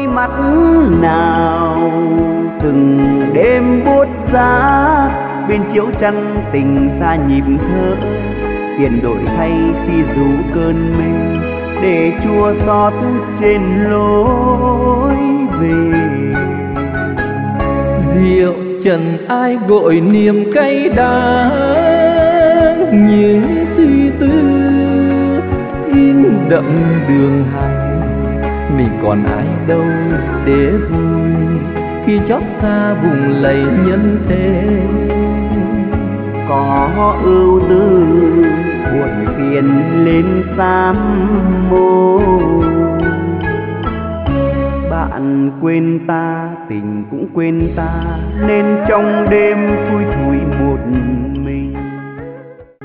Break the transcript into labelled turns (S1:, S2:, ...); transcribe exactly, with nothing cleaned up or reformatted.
S1: mắt nào từng đêm buốt giá bên chiếu chăn tình xa nhịp thở, tiền đổi thay khi rủ cơn mê để chua xót trên lối về.
S2: Rượu trần ai gội niềm cay đắng, những suy tư in đậm đường hành. Mình còn ai đâu để vui khi chót xa vùng lầy nhân thế.
S1: Có ưu tư buồn phiền lên xám môi, bạn quên ta tình cũng quên ta, nên trong đêm thui thủi một